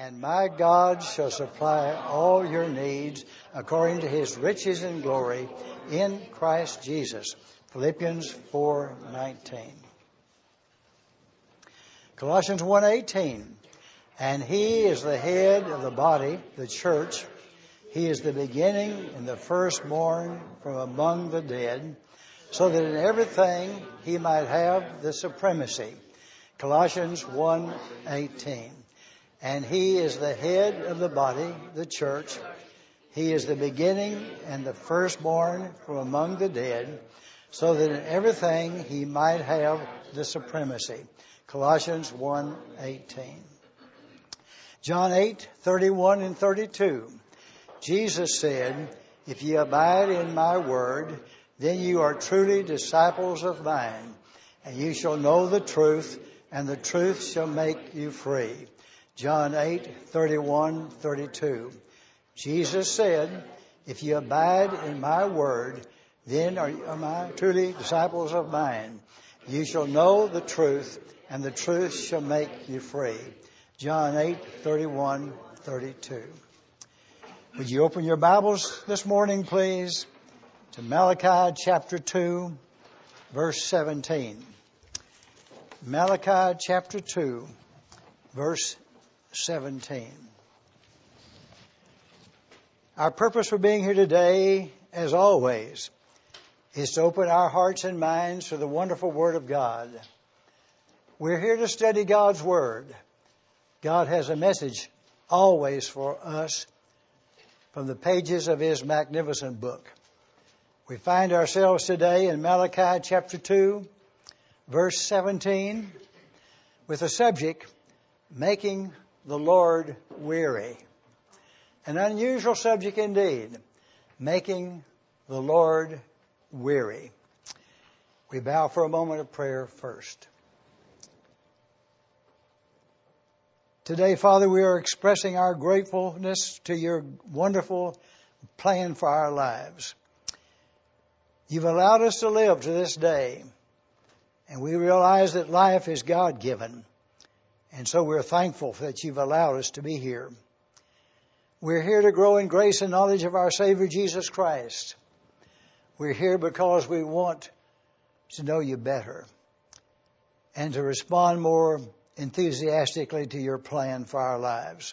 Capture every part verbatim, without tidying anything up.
and my God shall supply all your needs according to his riches and glory in Christ Jesus. Philippians four nineteen. Colossians one eighteen. And he is the head of the body, the church. He is the beginning and the firstborn from among the dead, so that in everything he might have the supremacy. Colossians one eighteen. And he is the head of the body, the church. He is the beginning and the firstborn from among the dead, so that in everything he might have the supremacy. Colossians one eighteen. John eight thirty-one and thirty-two. Jesus said, if ye abide in my word, then you are truly disciples of mine, and you shall know the truth, and the truth shall make you free. John eight thirty-one, thirty-two. Jesus said, if you abide in my word, then are you my truly disciples of mine. You shall know the truth, and the truth shall make you free. John eight thirty-one, thirty-two. Would you open your Bibles this morning, please, to Malachi chapter two, verse seventeen. Malachi chapter two, verse seventeen. Our purpose for being here today, as always, is to open our hearts and minds to the wonderful Word of God. We're here to study God's Word. God has a message always for us from the pages of His magnificent book. We find ourselves today in Malachi chapter two, verse seventeen, with the subject, making the Lord weary. An unusual subject indeed, making the Lord weary. We bow for a moment of prayer first. Today, Father, we are expressing our gratefulness to your wonderful plan for our lives. You've allowed us to live to this day, and we realize that life is God-given, and so we're thankful that you've allowed us to be here. We're here to grow in grace and knowledge of our Savior, Jesus Christ. We're here because we want to know you better and to respond more enthusiastically to your plan for our lives.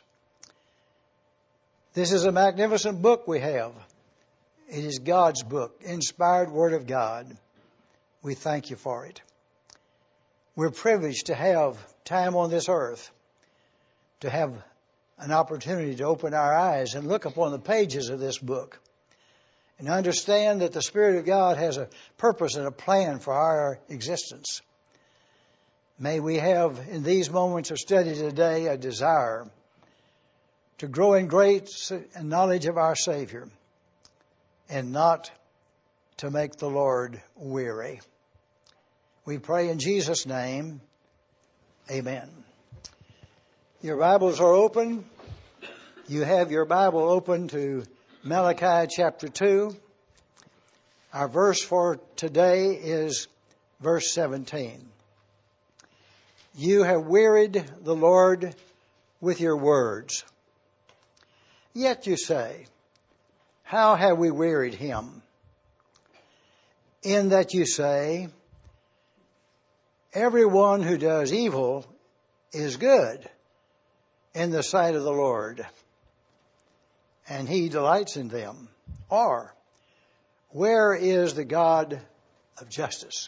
This is a magnificent book we have. It is God's book, inspired Word of God. We thank you for it. We're privileged to have time on this earth, to have an opportunity to open our eyes and look upon the pages of this book and understand that the Spirit of God has a purpose and a plan for our existence. May we have, in these moments of study today, a desire to grow in grace and knowledge of our Savior and not to make the Lord weary. We pray in Jesus' name, amen. Your Bibles are open. You have your Bible open to Malachi chapter two. Our verse for today is verse seventeen. You have wearied the Lord with your words. Yet you say, how have we wearied him? In that you say, everyone who does evil is good in the sight of the Lord, and he delights in them. Or, where is the God of justice?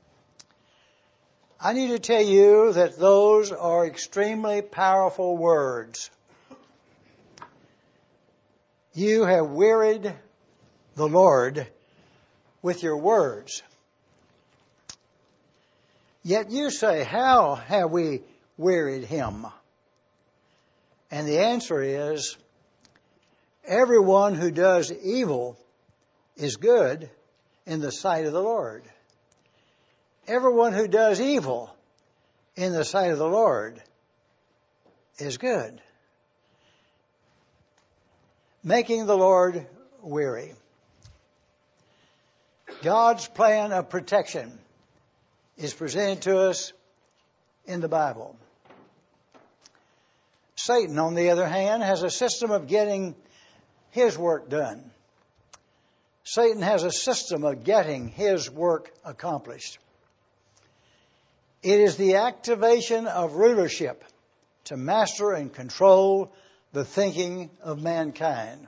I need to tell you that those are extremely powerful words. You have wearied the Lord with your words. Yet you say, how have we wearied him? And the answer is, everyone who does evil is good in the sight of the Lord. Everyone who does evil in the sight of the Lord is good. Making the Lord weary. God's plan of protection is presented to us in the Bible. Satan, on the other hand, has a system of getting his work done. Satan has a system of getting his work accomplished. It is the activation of rulership to master and control the thinking of mankind.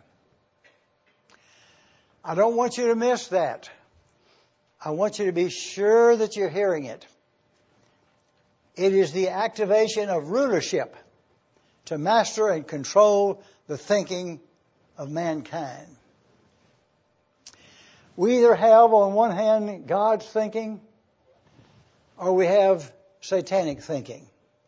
I don't want you to miss that. I want you to be sure that you're hearing it. It is the activation of rulership to master and control the thinking of mankind. We either have on one hand God's thinking or we have satanic thinking.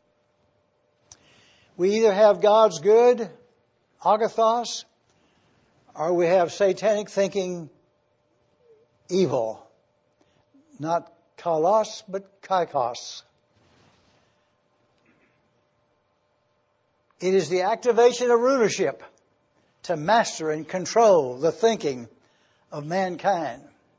We either have God's good, agathos, or we have satanic thinking, evil. Not kalos, but kaikos. It is the activation of rulership to master and control the thinking of mankind.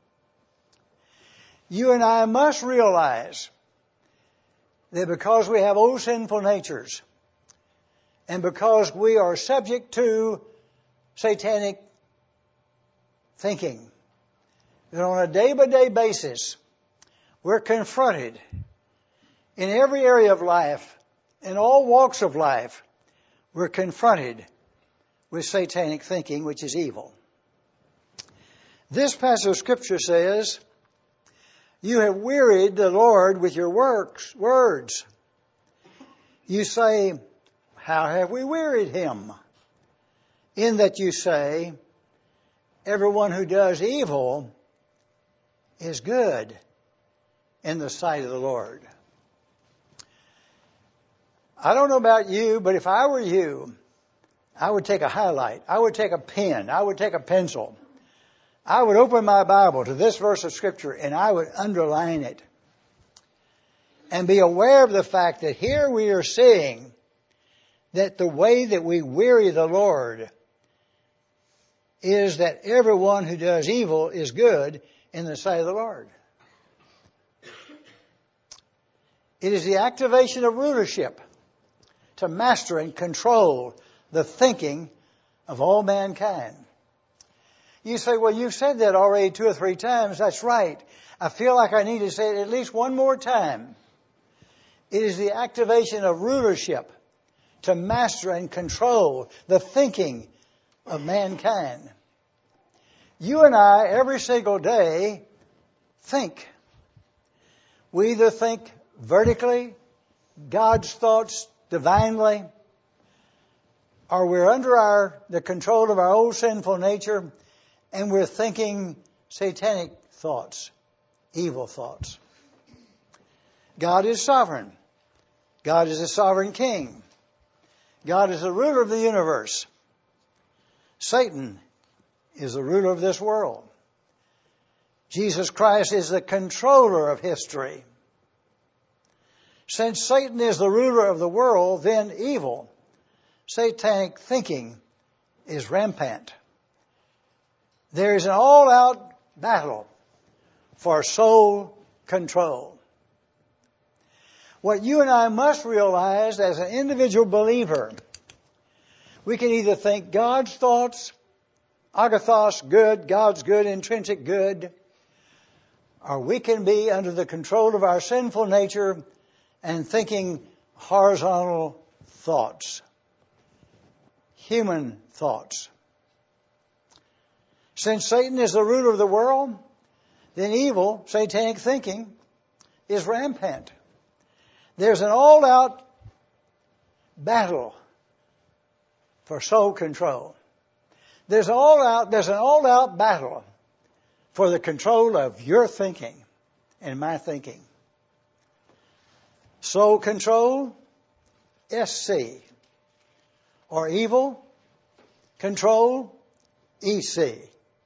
You and I must realize that because we have old sinful natures and because we are subject to satanic thinking, that on a day-by-day basis we're confronted in every area of life, in all walks of life, we're confronted with satanic thinking, which is evil. This passage of Scripture says, "You have wearied the Lord with your works, words." You say, "How have we wearied Him?" In that you say, everyone who does evil is good in the sight of the Lord. I don't know about you, but if I were you, I would take a highlight. I would take a pen. I would take a pencil. I would open my Bible to this verse of Scripture and I would underline it. And be aware of the fact that here we are seeing that the way that we weary the Lord is that everyone who does evil is good in the sight of the Lord. It is the activation of rulership to master and control the thinking of all mankind. You say, "Well, you've said that already two or three times." That's right. I feel like I need to say it at least one more time. It is the activation of rulership to master and control the thinking of mankind. You and I, every single day, think. We either think vertically, God's thoughts divinely, or we're under our the control of our old sinful nature and we're thinking satanic thoughts, evil thoughts. God is sovereign. God is a sovereign king. God is the ruler of the universe. Satan is the ruler of this world. Jesus Christ is the controller of history. Since Satan is the ruler of the world, then evil, satanic thinking is rampant. There is an all-out battle for soul control. What you and I must realize as an individual believer, we can either think God's thoughts, agathos, good, God's good, intrinsic good, or we can be under the control of our sinful nature and thinking horizontal thoughts, human thoughts. Since Satan is the ruler of the world, then evil, satanic thinking, is rampant. There's an all-out battle for soul control. There's all out, there's an all-out battle for the control of your thinking and my thinking. Soul control, S C. Or evil control, E C.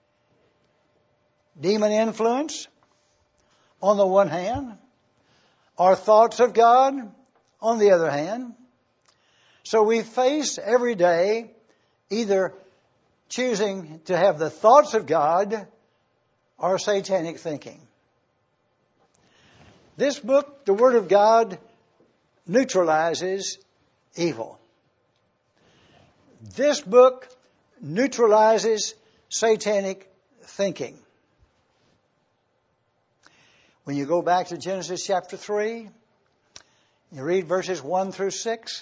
Demon influence, on the one hand, or thoughts of God, on the other hand. So we face every day either choosing to have the thoughts of God or satanic thinking. This book, the Word of God, neutralizes evil. this book neutralizes satanic thinking. When you go back to Genesis chapter three, you read verses one through six,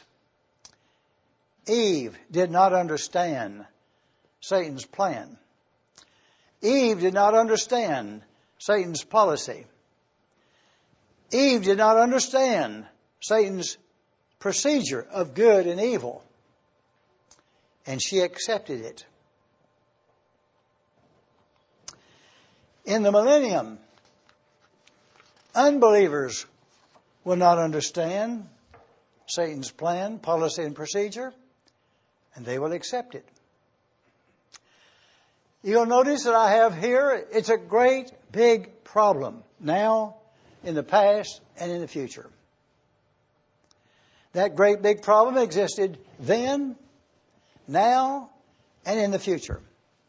Eve did not understand Satan's plan. Eve did not understand Satan's policy. Eve did not understand Satan's procedure of good and evil. And she accepted it. In the millennium, unbelievers will not understand Satan's plan, policy, and procedure, and they will accept it. You'll notice that I have here, it's a great big problem now, in the past, and in the future. That great big problem existed then, now, and in the future.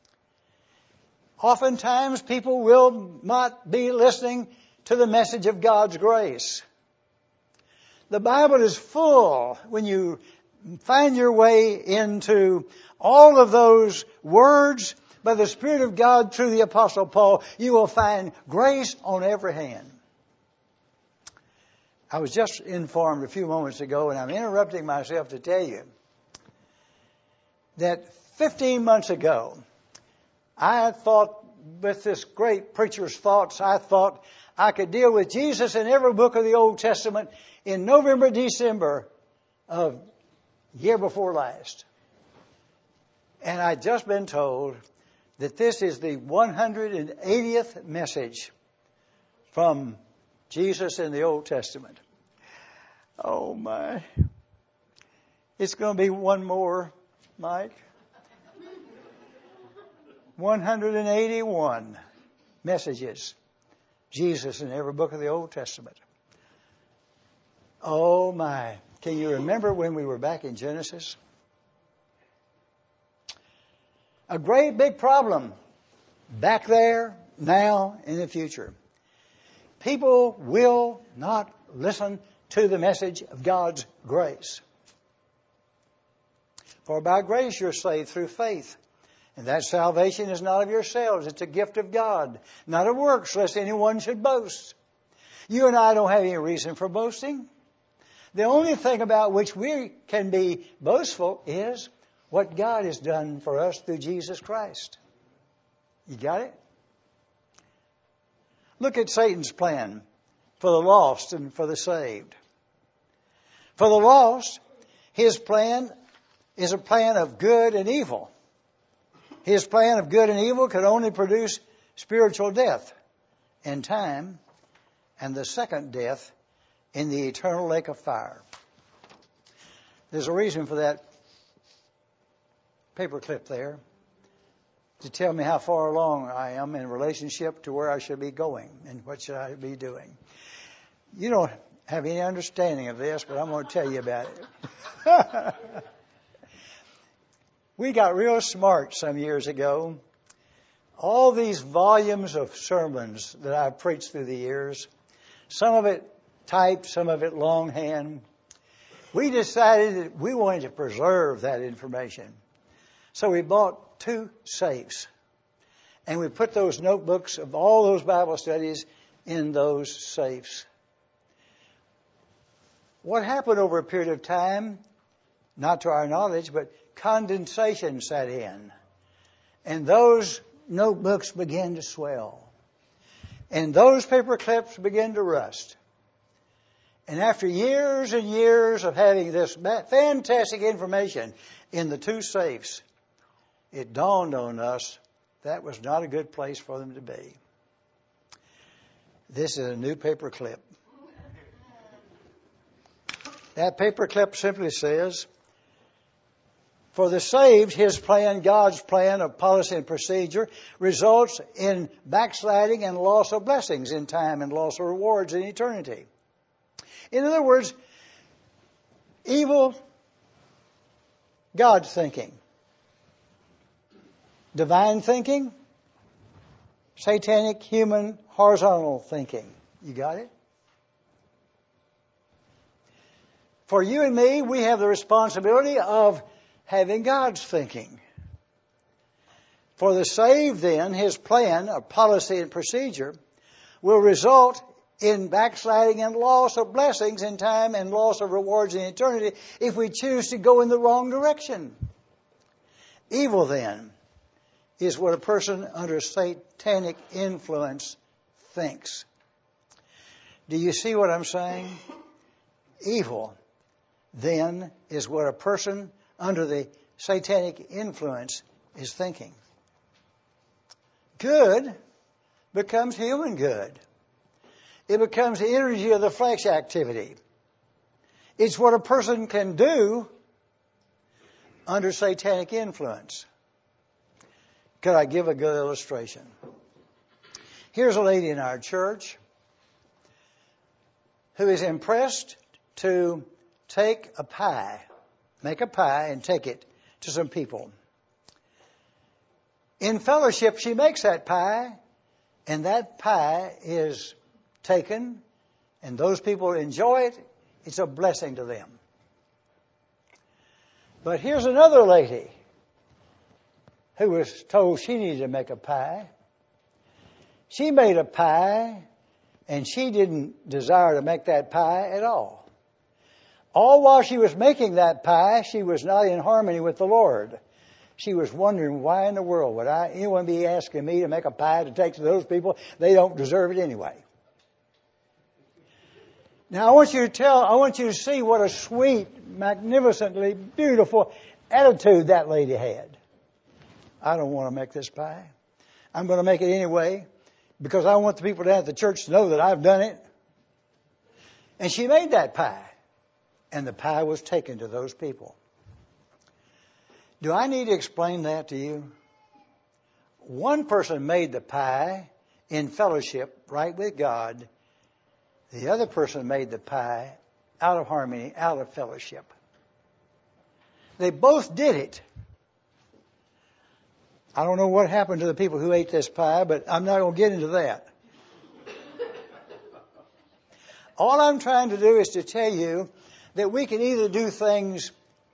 Oftentimes people will not be listening to the message of God's grace. The Bible is full, when you find your way into all of those words by the Spirit of God through the Apostle Paul, you will find grace on every hand. I was just informed a few moments ago, and I'm interrupting myself to tell you, that fifteen months ago, I thought with this great preacher's thoughts, I thought I could deal with Jesus in every book of the Old Testament in November, December of year before last. And I'd just been told that this is the one hundred eightieth message from Jesus in the Old Testament. Oh my. It's going to be one more, Mike. one hundred eighty-one messages. Jesus in every book of the Old Testament. Oh my. Can you remember when we were back in Genesis? A great big problem back there, now, in the future. People will not listen to the message of God's grace. For by grace you're saved through faith. And that salvation is not of yourselves. It's a gift of God, not of works, lest anyone should boast. You and I don't have any reason for boasting. The only thing about which we can be boastful is what God has done for us through Jesus Christ. You got it? Look at Satan's plan for the lost and for the saved. For the lost, his plan is a plan of good and evil. His plan of good and evil could only produce spiritual death in time, and the second death in the eternal lake of fire. There's a reason for that paperclip there, to tell me how far along I am in relationship to where I should be going and what should I be doing. You don't have any understanding of this, but I'm going to tell you about it. We got real smart some years ago. All these volumes of sermons that I've preached through the years, some of it typed, some of it longhand. We decided that we wanted to preserve that information. So we bought two safes. And we put those notebooks of all those Bible studies in those safes. What happened over a period of time, not to our knowledge, but condensation set in. And those notebooks began to swell. And those paper clips began to rust. And after years and years of having this fantastic information in the two safes, it dawned on us that was not a good place for them to be. This is a new paper clip. That paper clip simply says, for the saved, his plan, God's plan of policy and procedure, results in backsliding and loss of blessings in time and loss of rewards in eternity. In other words, evil, God thinking. Divine thinking, satanic, human, horizontal thinking. You got it? For you and me, we have the responsibility of having God's thinking. For the saved then, his plan of policy and procedure will result in backsliding and loss of blessings in time and loss of rewards in eternity if we choose to go in the wrong direction. Evil then is what a person under satanic influence thinks. Do you see what I'm saying? Evil then is what a person under the satanic influence is thinking. Good becomes human good. It becomes the energy of the flesh activity. It's what a person can do under satanic influence. Could I give a good illustration? Here's a lady in our church who is impressed to take a pie, make a pie and take it to some people. In fellowship, she makes that pie, and that pie is taken, and those people enjoy it. It's a blessing to them. But here's another lady who was told she needed to make a pie. She made a pie, and she didn't desire to make that pie at all. All while she was making that pie, she was not in harmony with the Lord. She was wondering, why in the world would I, anyone be asking me to make a pie to take to those people? They don't deserve it anyway. Now I want you to tell, I want you to see what a sweet, magnificently beautiful attitude that lady had. I don't want to make this pie. I'm going to make it anyway because I want the people down at the church to know that I've done it. And she made that pie. And the pie was taken to those people. Do I need to explain that to you? One person made the pie in fellowship, right with God. The other person made the pie out of harmony, out of fellowship. They both did it. I don't know what happened to the people who ate this pie, but I'm not going to get into that. All I'm trying to do is to tell you that we can either do things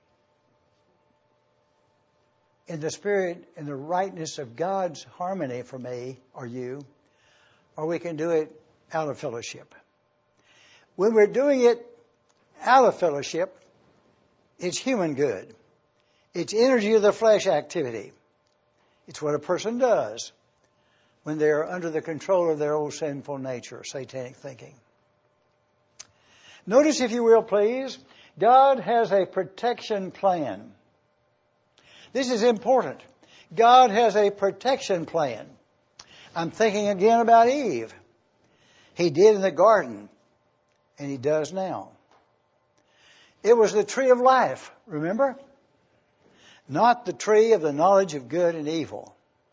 in the spirit and the rightness of God's harmony for me or you, or we can do it out of fellowship. When we're doing it out of fellowship, it's human good. It's energy of the flesh activity. It's what a person does when they are under the control of their old sinful nature, satanic thinking. Notice, if you will, please, God has a protection plan. This is important. God has a protection plan. I'm thinking again about Eve. He did in the garden, and He does now. It was the tree of life, remember? Not the tree of the knowledge of good and evil.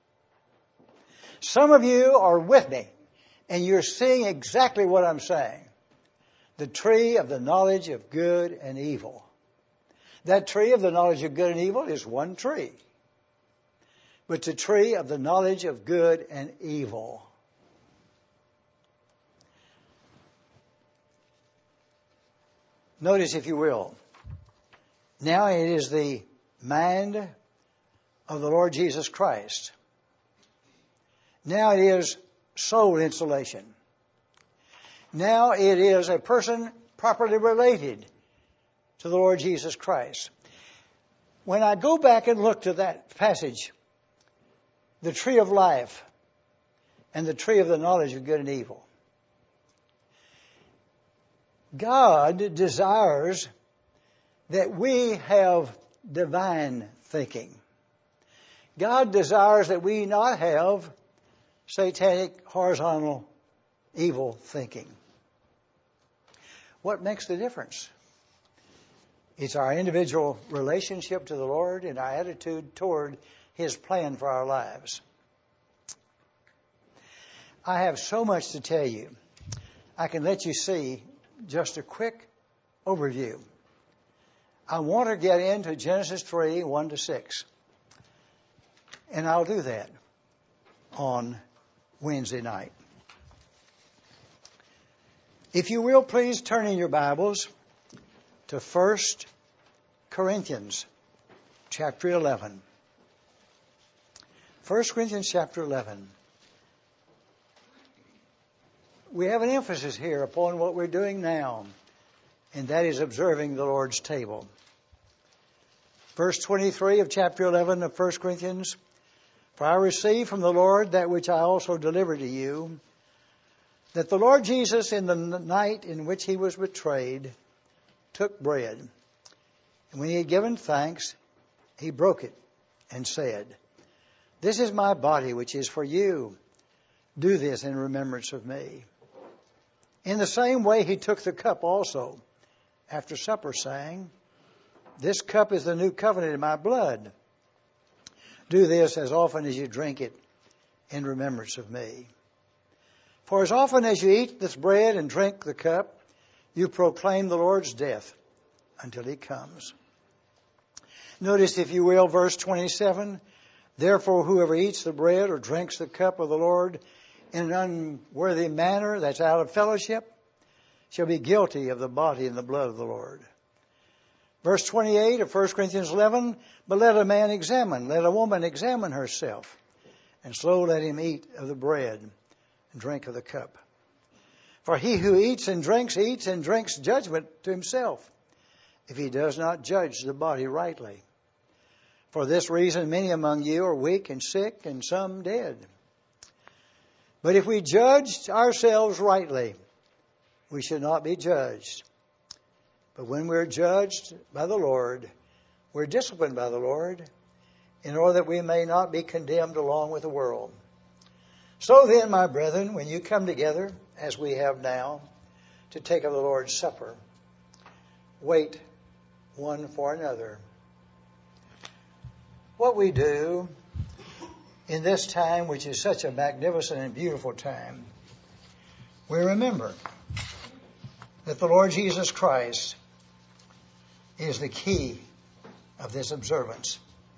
Some of you are with me, and you're seeing exactly what I'm saying. The tree of the knowledge of good and evil. That tree of the knowledge of good and evil is one tree. But the tree of the knowledge of good and evil. Notice, if you will, now it is the mind of the Lord Jesus Christ. Now it is soul insulation. Now it is a person properly related to the Lord Jesus Christ. When I go back and look to that passage, the tree of life and the tree of the knowledge of good and evil, God desires that we have divine thinking. God desires that we not have satanic, horizontal, evil thinking. What makes the difference? It's our individual relationship to the Lord and our attitude toward His plan for our lives. I have so much to tell you. I can let you see just a quick overview. I want to get into Genesis three, one to six. And I'll do that on Wednesday night. If you will, please turn in your Bibles to First Corinthians chapter eleven. First Corinthians chapter eleven. We have an emphasis here upon what we're doing now, and that is observing the Lord's table. Verse twenty-three of chapter eleven of First Corinthians, "For I received from the Lord that which I also delivered to you, that the Lord Jesus, in the night in which he was betrayed, took bread. And when he had given thanks, he broke it and said, 'This is my body which is for you. Do this in remembrance of me.' In the same way he took the cup also after supper, saying, 'This cup is the new covenant in my blood. Do this as often as you drink it in remembrance of me. For as often as you eat this bread and drink the cup, you proclaim the Lord's death until he comes.'" Notice, if you will, verse twenty-seven, "Therefore whoever eats the bread or drinks the cup of the Lord in an unworthy manner," that's out of fellowship, "shall be guilty of the body and the blood of the Lord." Verse twenty-eight of First Corinthians eleven, "But let a man examine, let a woman examine herself, and so let him eat of the bread and drink of the cup. For he who eats and drinks, eats and drinks judgment to himself, if he does not judge the body rightly. For this reason many among you are weak and sick, and some dead. But if we judge ourselves rightly, we should not be judged. But when we're judged by the Lord, we're disciplined by the Lord, in order that we may not be condemned along with the world. So then, my brethren, when you come together, as we have now, to take of the Lord's Supper, wait one for another." What we do in this time, which is such a magnificent and beautiful time, we remember that the Lord Jesus Christ is the key of this observance.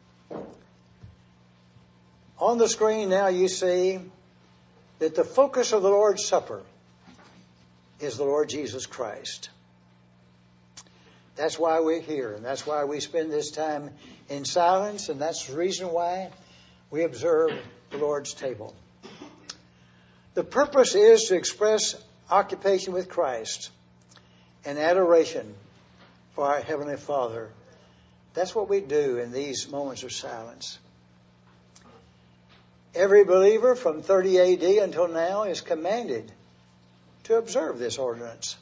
On the screen now you see that the focus of the Lord's Supper is the Lord Jesus Christ. That's why we're here, and that's why we spend this time in silence, and that's the reason why we observe the Lord's table. The purpose is to express occupation with Christ and adoration for our Heavenly Father. That's what we do in these moments of silence. Every believer from thirty A D until now is commanded to observe this ordinance.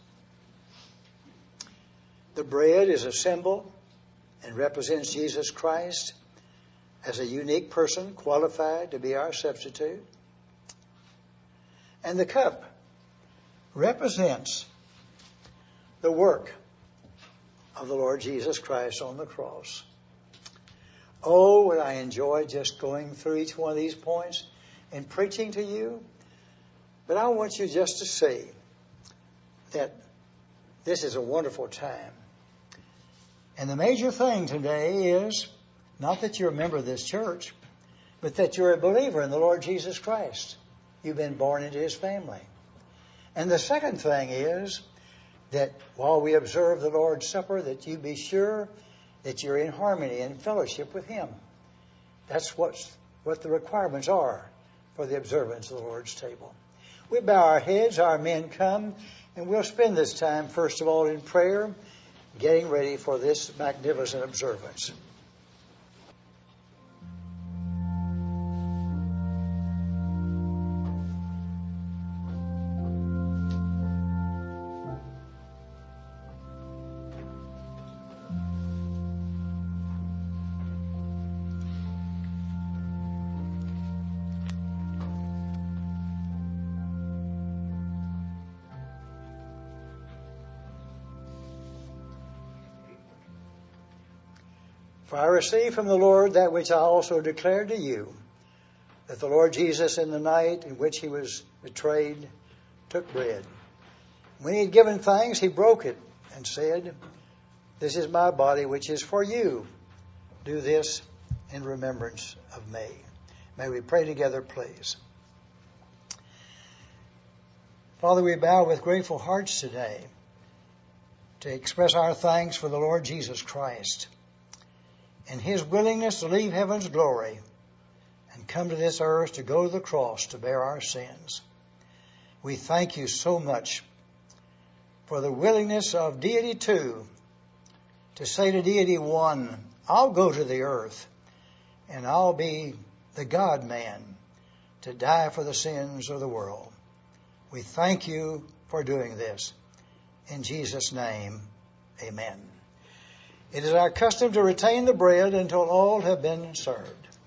The bread is a symbol and represents Jesus Christ as a unique person qualified to be our substitute. And the cup represents the work of the Lord Jesus Christ on the cross. Oh, would I enjoy just going through each one of these points and preaching to you. But I want you just to see that this is a wonderful time. And the major thing today is not that you're a member of this church, but that you're a believer in the Lord Jesus Christ. You've been born into his family. And the second thing is that while we observe the Lord's Supper, that you be sure that you're in harmony and fellowship with him. That's what's, what the requirements are for the observance of the Lord's table. We bow our heads, our men come, and we'll spend this time, first of all, in prayer, getting ready for this magnificent observance. For I received from the Lord that which I also declared to you, that the Lord Jesus, in the night in which he was betrayed, took bread. When he had given thanks, he broke it and said, "This is my body, which is for you. Do this in remembrance of me." May we pray together, please. Father, we bow with grateful hearts today to express our thanks for the Lord Jesus Christ. in His willingness to leave heaven's glory and come to this earth to go to the cross to bear our sins. We thank You so much for the willingness of Deity Two to say to Deity One, I'll go to the earth and I'll be the God-man to die for the sins of the world. We thank You for doing this. In Jesus' name, amen. It is our custom to retain the bread until all have been served.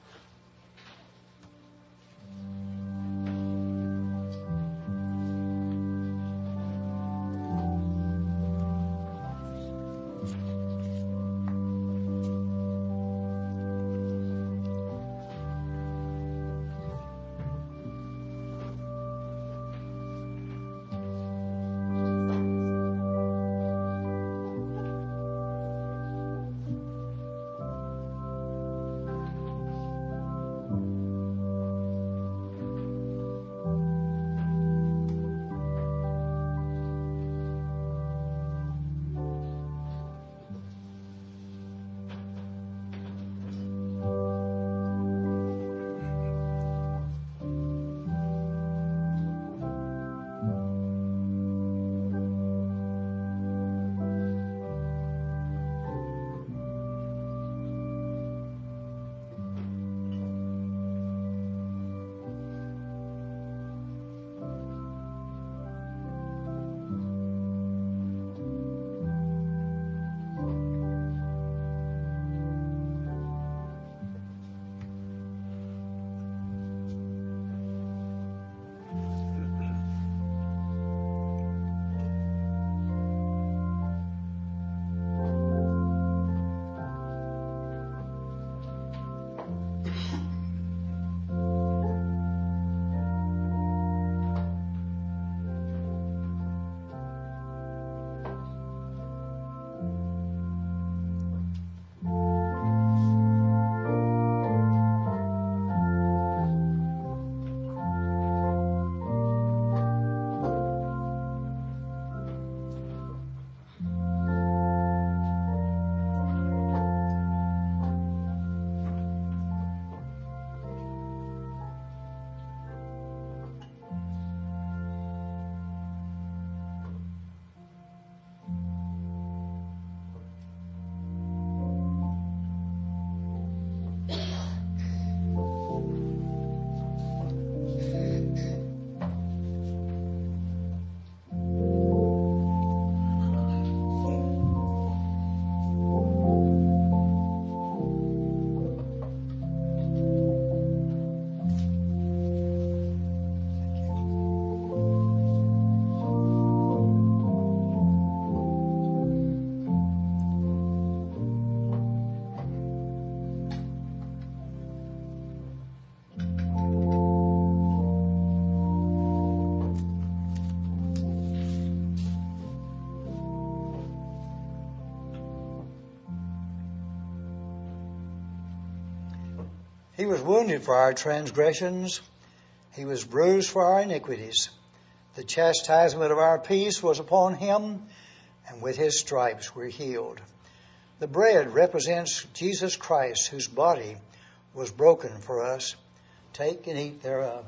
He was wounded for our transgressions. He was bruised for our iniquities. The chastisement of our peace was upon Him, and with His stripes we're healed. The bread represents Jesus Christ, whose body was broken for us. Take and eat thereof.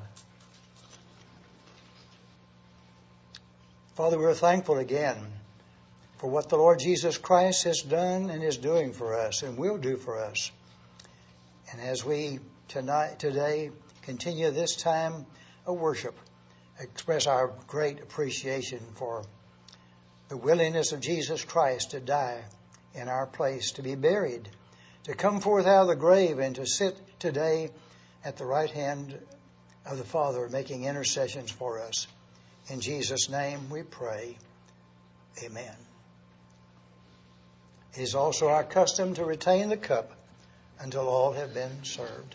Father, we're thankful again for what the Lord Jesus Christ has done and is doing for us and will do for us. And as we tonight, today continue this time of worship, express our great appreciation for the willingness of Jesus Christ to die in our place, to be buried, to come forth out of the grave, and to sit today at the right hand of the Father, making intercessions for us. In Jesus' name we pray. Amen. It is also our custom to retain the cup until all have been served.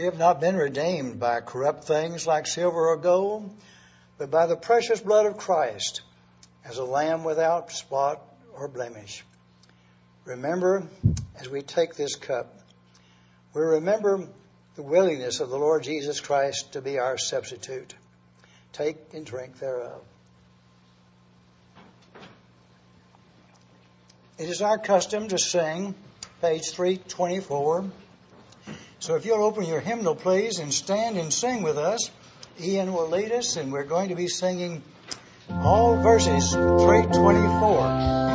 We have not been redeemed by corrupt things like silver or gold, but by the precious blood of Christ, as a lamb without spot or blemish. Remember, as we take this cup, we remember the willingness of the Lord Jesus Christ to be our substitute. Take and drink thereof. It is our custom to sing, page three twenty-four. So if you'll open your hymnal, please, and stand and sing with us. Ian will lead us, and we're going to be singing all verses three twenty-four.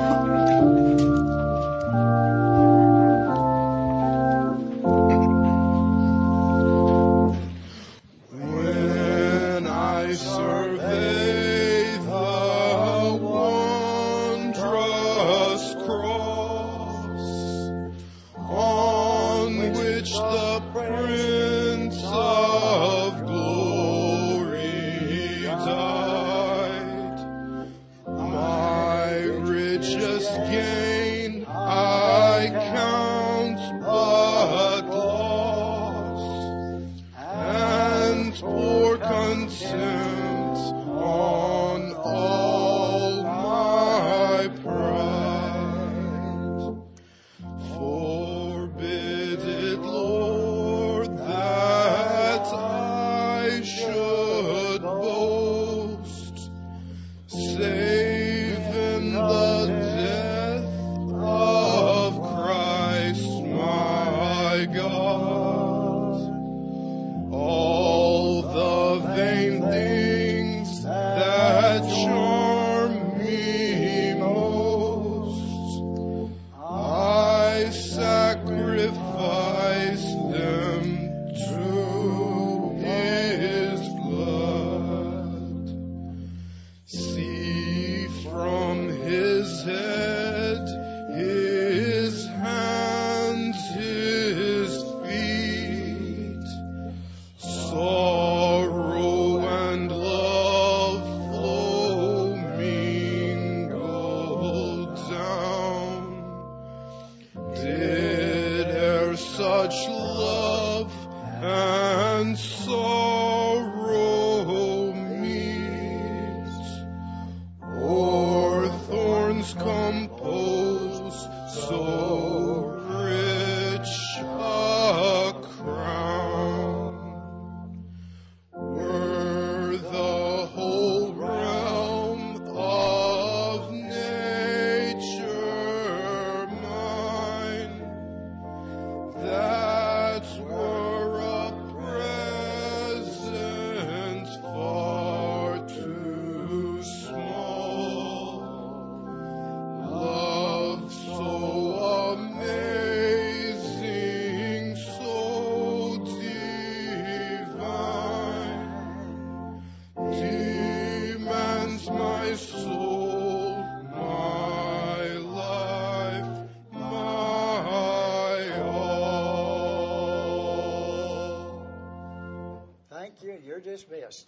You're dismissed.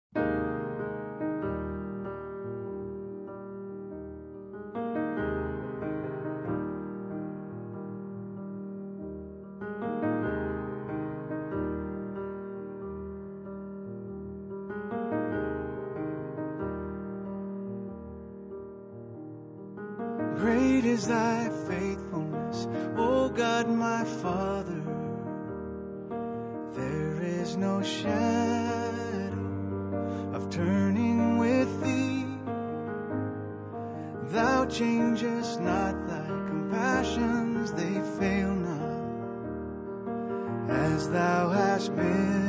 Great is thy faithfulness, O God my Father. There is no shadow of turning with thee. Thou changest not, thy compassions, they fail not. As thou hast been